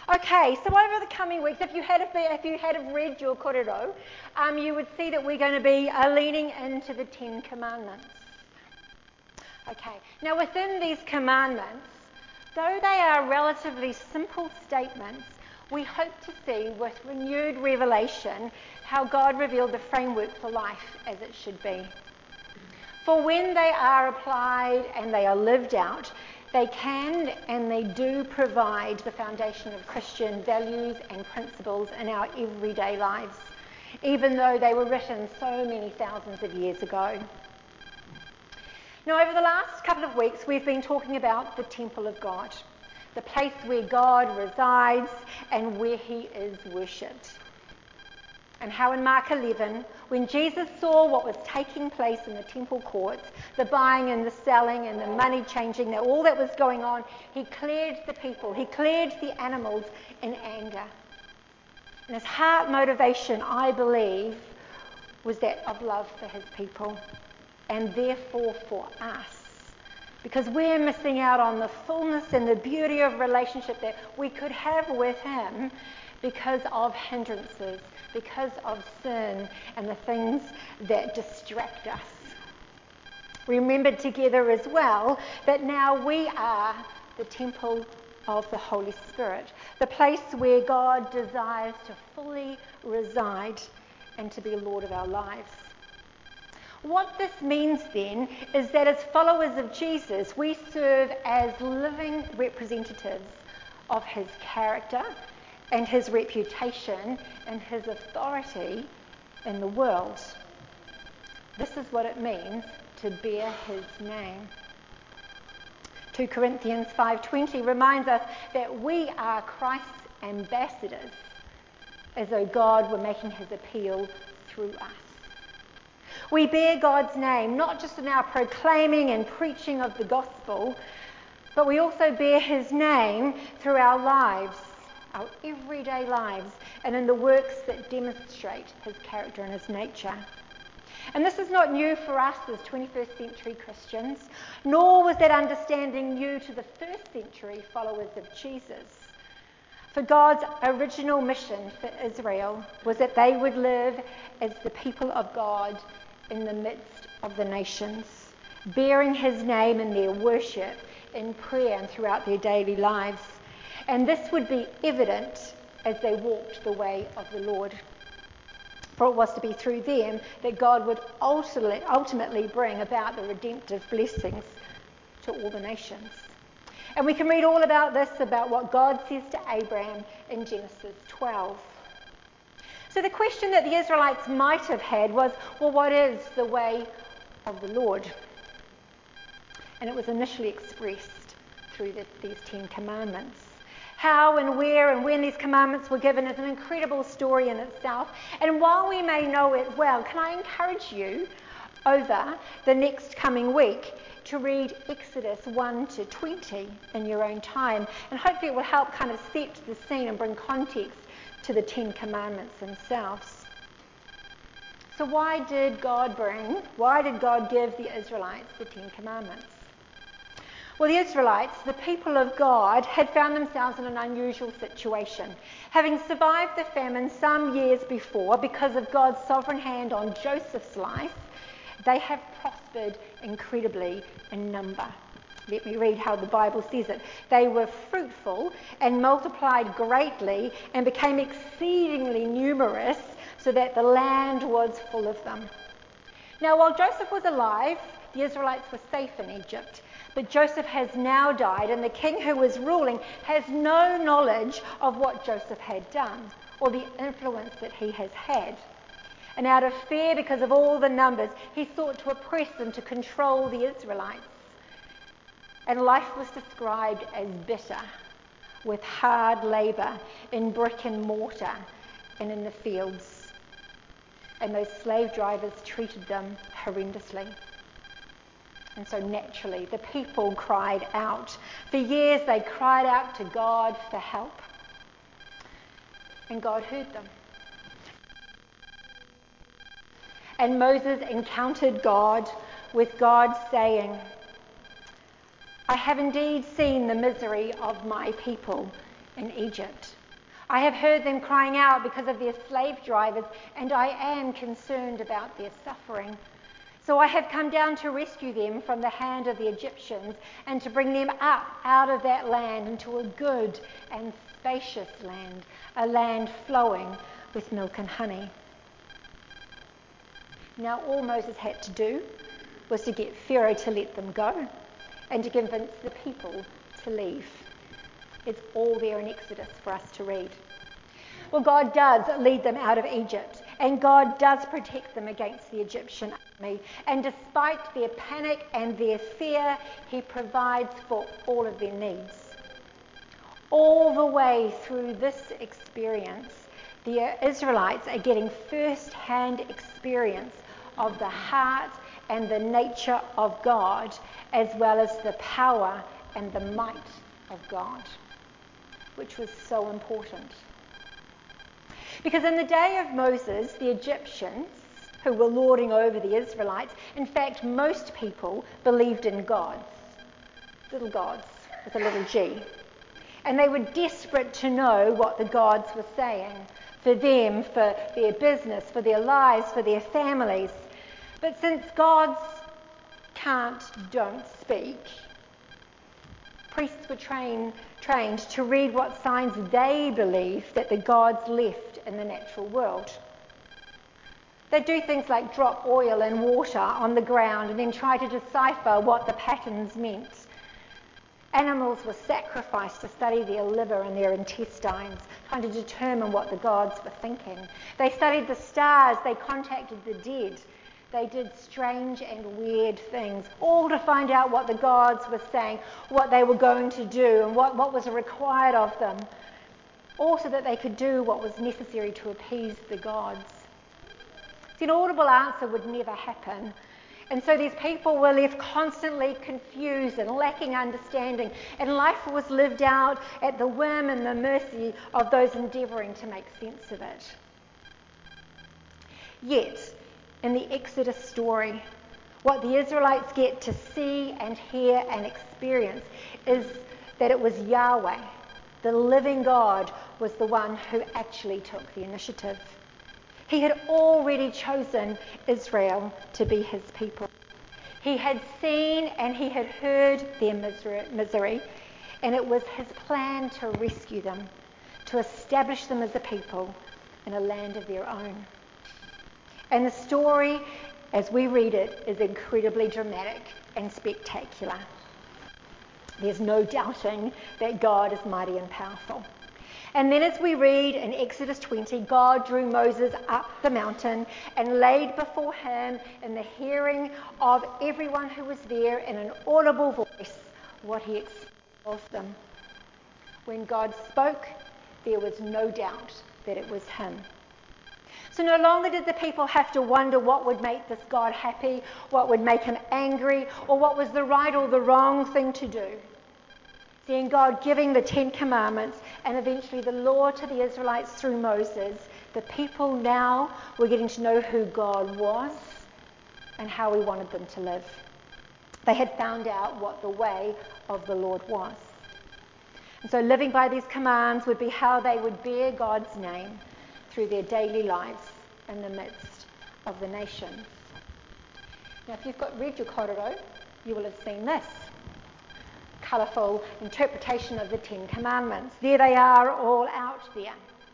Okay, so over the coming weeks, if you had read your korero, you would see that we're going to be leaning into the Ten Commandments. Okay, now within these commandments, though they are relatively simple statements, we hope to see with renewed revelation how God revealed the framework for life as it should be. For when they are applied and they are lived out, they can and they do provide the foundation of Christian values and principles in our everyday lives, even though they were written so many thousands of years ago. Now, over the last couple of weeks, we've been talking about the temple of God, the place where God resides and where he is worshipped. And how in Mark 11, when Jesus saw what was taking place in the temple courts, the buying and the selling and the money changing, all that was going on, he cleared the people, he cleared the animals in anger. And his heart motivation, I believe, was that of love for his people and therefore for us. Because we're missing out on the fullness and the beauty of relationship that we could have with him because of hindrances, because of sin and the things that distract us. We remembered together as well that now we are the temple of the Holy Spirit, the place where God desires to fully reside and to be Lord of our lives. What this means then is that as followers of Jesus, we serve as living representatives of his character and his reputation and his authority in the world. This is what it means to bear his name. 2 Corinthians 5:20 reminds us that we are Christ's ambassadors, as though God were making his appeal through us. We bear God's name not just in our proclaiming and preaching of the gospel, but we also bear his name through our lives, our everyday lives, and in the works that demonstrate his character and his nature. And this is not new for us as 21st century Christians, nor was that understanding new to the first century followers of Jesus. For God's original mission for Israel was that they would live as the people of God in the midst of the nations, bearing his name in their worship, in prayer, and throughout their daily lives. And this would be evident as they walked the way of the Lord. For it was to be through them that God would ultimately bring about the redemptive blessings to all the nations. And we can read all about this, about what God says to Abraham in Genesis 12. So the question that the Israelites might have had was, well, what is the way of the Lord? And it was initially expressed through these 10 commandments. How and where and when these commandments were given is an incredible story in itself. And while we may know it well, can I encourage you over the next coming week to read Exodus 1 to 20 in your own time. And hopefully it will help kind of set the scene and bring context to the 10 commandments themselves. So why did God give the Israelites the 10 commandments? Well, the Israelites, the people of God, had found themselves in an unusual situation. Having survived the famine some years before because of God's sovereign hand on Joseph's life, they have prospered incredibly in number. Let me read how the Bible says it. They were fruitful and multiplied greatly and became exceedingly numerous so that the land was full of them. Now, while Joseph was alive, the Israelites were safe in Egypt. But Joseph has now died, and the king who was ruling has no knowledge of what Joseph had done or the influence that he has had. And out of fear, because of all the numbers, he sought to oppress and to control the Israelites. And life was described as bitter, with hard labour in brick and mortar and in the fields. And those slave drivers treated them horrendously. And so naturally, the people cried out. For years, they cried out to God for help. And God heard them. And Moses encountered God with God saying, I have indeed seen the misery of my people in Egypt. I have heard them crying out because of their slave drivers, and I am concerned about their suffering. So I have come down to rescue them from the hand of the Egyptians and to bring them up out of that land into a good and spacious land, a land flowing with milk and honey. Now all Moses had to do was to get Pharaoh to let them go and to convince the people to leave. It's all there in Exodus for us to read. Well, God does lead them out of Egypt, and God does protect them against the Egyptian army. And despite their panic and their fear, he provides for all of their needs. All the way through this experience, the Israelites are getting first-hand experience of the heart and the nature of God, as well as the power and the might of God, which was so important. Because in the day of Moses, the Egyptians, who were lording over the Israelites, in fact, most people believed in gods, little gods with a little g. And they were desperate to know what the gods were saying for them, for their business, for their lives, for their families. But since gods don't speak, priests were trained to read what signs they believed that the gods left in the natural world. They'd do things like drop oil and water on the ground and then try to decipher what the patterns meant. Animals were sacrificed to study their liver and their intestines, trying to determine what the gods were thinking. They studied the stars, they contacted the dead. They did strange and weird things, all to find out what the gods were saying, what they were going to do, and what was required of them, all so that they could do what was necessary to appease the gods. See, an audible answer would never happen. And so these people were left constantly confused and lacking understanding, and life was lived out at the whim and the mercy of those endeavouring to make sense of it. Yet, in the Exodus story, what the Israelites get to see and hear and experience is that it was Yahweh, the living God, was the one who actually took the initiative. He had already chosen Israel to be his people. He had seen and he had heard their misery, and it was his plan to rescue them, to establish them as a people in a land of their own. And the story, as we read it, is incredibly dramatic and spectacular. There's no doubting that God is mighty and powerful. And then as we read in Exodus 20, God drew Moses up the mountain and laid before him in the hearing of everyone who was there in an audible voice what he expected of them. When God spoke, there was no doubt that it was him. So no longer did the people have to wonder what would make this God happy, what would make him angry, or what was the right or the wrong thing to do. Seeing God giving the 10 Commandments and eventually the law to the Israelites through Moses, the people now were getting to know who God was and how he wanted them to live. They had found out what the way of the Lord was. And so living by these commands would be how they would bear God's name through their daily lives in the midst of the nations. Now, if you've read your korero, you will have seen this colourful interpretation of the 10 Commandments. There they are, all out there.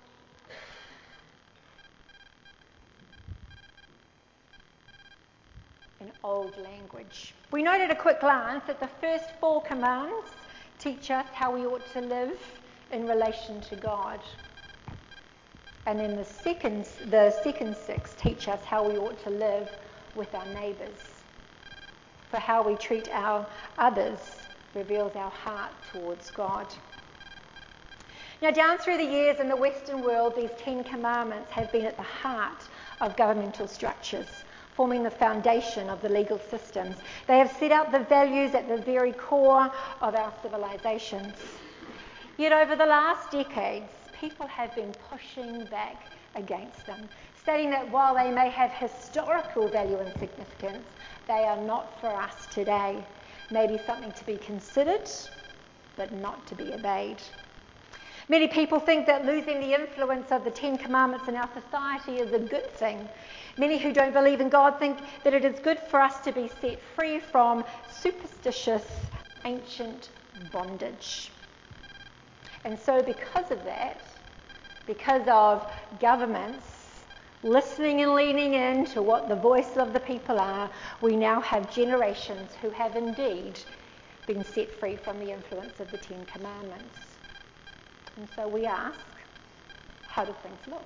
In old language. We note at a quick glance that the first 4 commands teach us how we ought to live in relation to God. And then the second 6 teach us how we ought to live with our neighbours. For how we treat our others reveals our heart towards God. Now, down through the years in the Western world, these 10 Commandments have been at the heart of governmental structures, forming the foundation of the legal systems. They have set out the values at the very core of our civilizations. Yet over the last decades, people have been pushing back against them, stating that while they may have historical value and significance, they are not for us today. Maybe something to be considered, but not to be obeyed. Many people think that losing the influence of the Ten Commandments in our society is a good thing. Many who don't believe in God think that it is good for us to be set free from superstitious, ancient bondage. And so because of that, because of governments listening and leaning in to what the voice of the people are, we now have generations who have indeed been set free from the influence of the Ten Commandments. And so we ask, how do things look?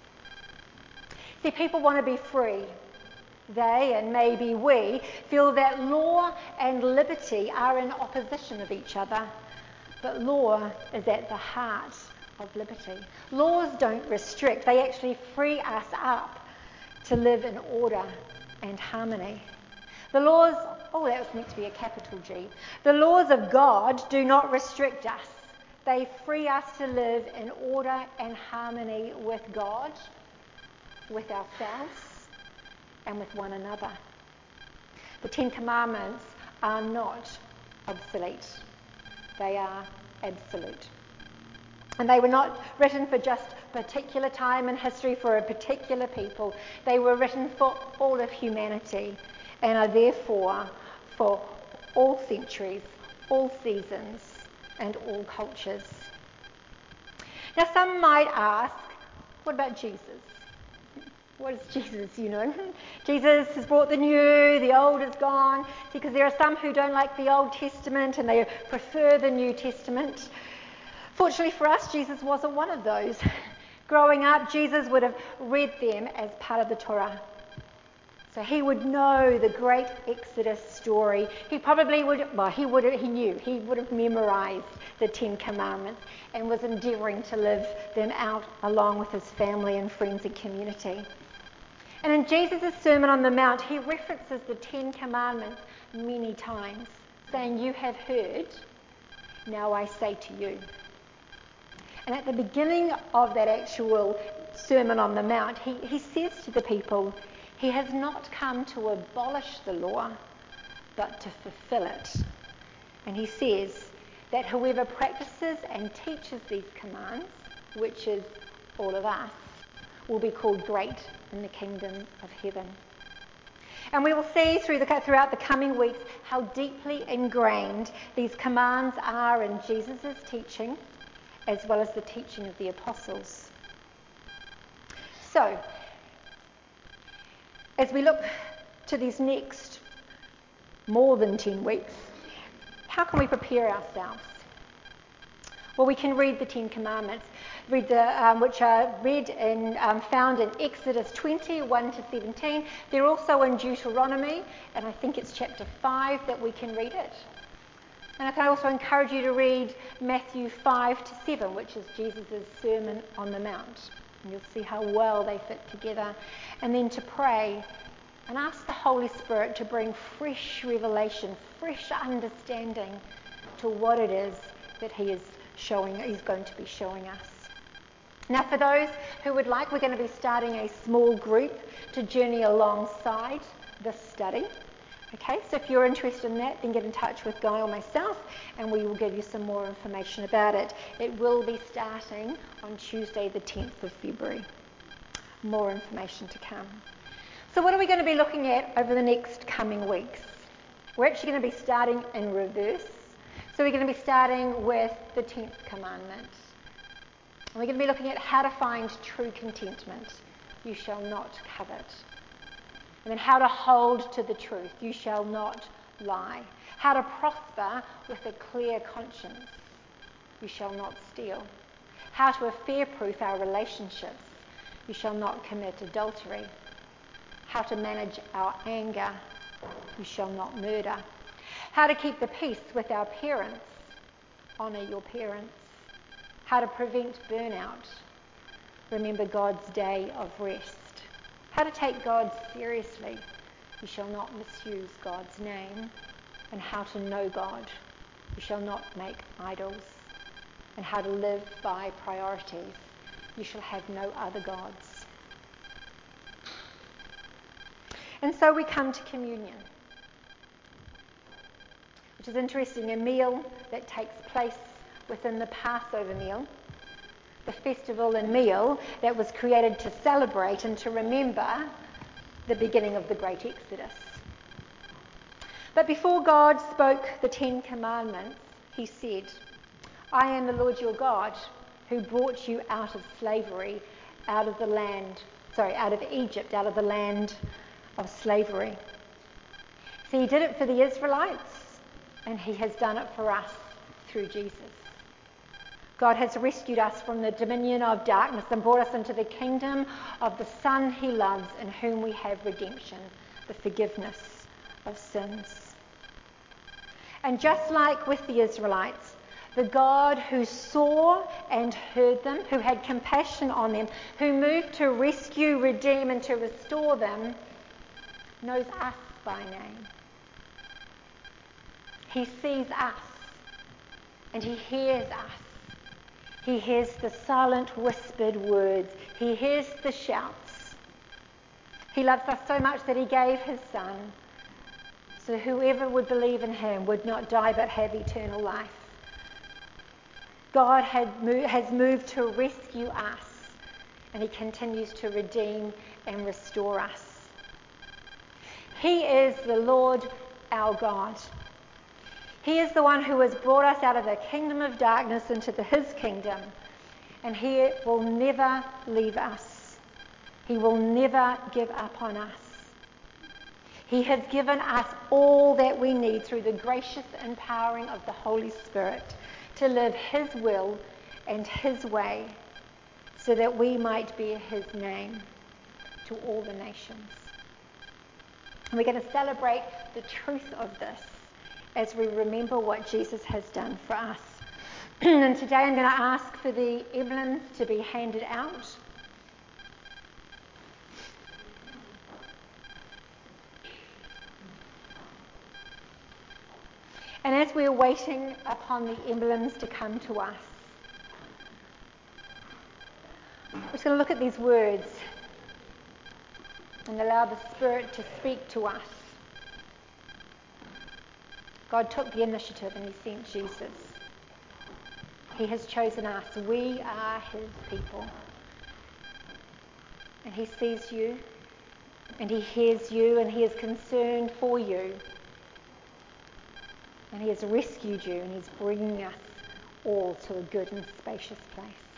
See, people want to be free. They, and maybe we, feel that law and liberty are in opposition of each other. But law is at the heart of liberty. Laws don't restrict, they actually free us up to live in order and harmony. The laws, that was meant to be a capital G. The laws of God do not restrict us. They free us to live in order and harmony with God, with ourselves, and with one another. The Ten Commandments are not obsolete. They are absolute. And they were not written for just a particular time in history for a particular people. They were written for all of humanity and are therefore for all centuries, all seasons, and all cultures. Now some might ask, what about Jesus? What is Jesus, Jesus has brought the new, the old is gone. See, because there are some who don't like the Old Testament and they prefer the New Testament. Fortunately for us, Jesus wasn't one of those. Growing up, Jesus would have read them as part of the Torah. So he would know the great Exodus story. He probably would, he would have memorized the Ten Commandments and was endeavouring to live them out along with his family and friends and community. And in Jesus' Sermon on the Mount, he references the Ten Commandments many times, saying, "You have heard, now I say to you." And at the beginning of that actual Sermon on the Mount, he says to the people, he has not come to abolish the law, but to fulfill it. And he says that whoever practices and teaches these commands, which is all of us, will be called great in the kingdom of heaven. And we will see throughout the coming weeks how deeply ingrained these commands are in Jesus' teaching, as well as the teaching of the apostles. So, as we look to these next more than 10 weeks, how can we prepare ourselves? Well, we can read the Ten Commandments, which are found in Exodus 20, 1 to 17. They're also in Deuteronomy, and I think it's chapter 5 that we can read it. And I can also encourage you to read Matthew 5 to 7, which is Jesus' Sermon on the Mount. And you'll see how well they fit together. And then to pray and ask the Holy Spirit to bring fresh revelation, fresh understanding to what it is that he's going to be showing us. Now, for those who would like, we're going to be starting a small group to journey alongside this study. Okay, so if you're interested in that, then get in touch with Guy or myself and we will give you some more information about it. It will be starting on Tuesday the 10th of February. More information to come. So what are we going to be looking at over the next coming weeks? We're actually going to be starting in reverse. So we're going to be starting with the 10th commandment. And we're going to be looking at how to find true contentment. You shall not covet. And then how to hold to the truth. You shall not lie. How to prosper with a clear conscience. You shall not steal. How to affair-proof our relationships. You shall not commit adultery. How to manage our anger. You shall not murder. How to keep the peace with our parents. Honour your parents. How to prevent burnout. Remember God's day of rest. How to take God seriously. You shall not misuse God's name. And how to know God. You shall not make idols. And how to live by priorities. You shall have no other gods. And so we come to communion, which is interesting, a meal that takes place within the Passover meal, the festival and meal that was created to celebrate and to remember the beginning of the great Exodus. But before God spoke the 10 Commandments, he said, I am the Lord your God who brought you out of slavery, out of Egypt, out of the land of slavery. So he did it for the Israelites, and he has done it for us through Jesus. God has rescued us from the dominion of darkness and brought us into the kingdom of the Son he loves, in whom we have redemption, the forgiveness of sins. And just like with the Israelites, the God who saw and heard them, who had compassion on them, who moved to rescue, redeem, and to restore them, knows us by name. He sees us and he hears us. He hears the silent whispered words. He hears the shouts. He loves us so much that he gave his Son, so whoever would believe in him would not die but have eternal life. God has moved to rescue us, and he continues to redeem and restore us. He is the Lord our God. He is the one who has brought us out of the kingdom of darkness into his kingdom, and he will never leave us. He will never give up on us. He has given us all that we need through the gracious empowering of the Holy Spirit to live his will and his way, so that we might bear his name to all the nations. And we're going to celebrate the truth of this as we remember what Jesus has done for us. And today I'm going to ask for the emblems to be handed out. And as we're waiting upon the emblems to come to us, we're just going to look at these words and allow the Spirit to speak to us. God took the initiative and he sent Jesus. He has chosen us. We are his people. And he sees you, and he hears you, and he is concerned for you. And he has rescued you, and he's bringing us all to a good and spacious place.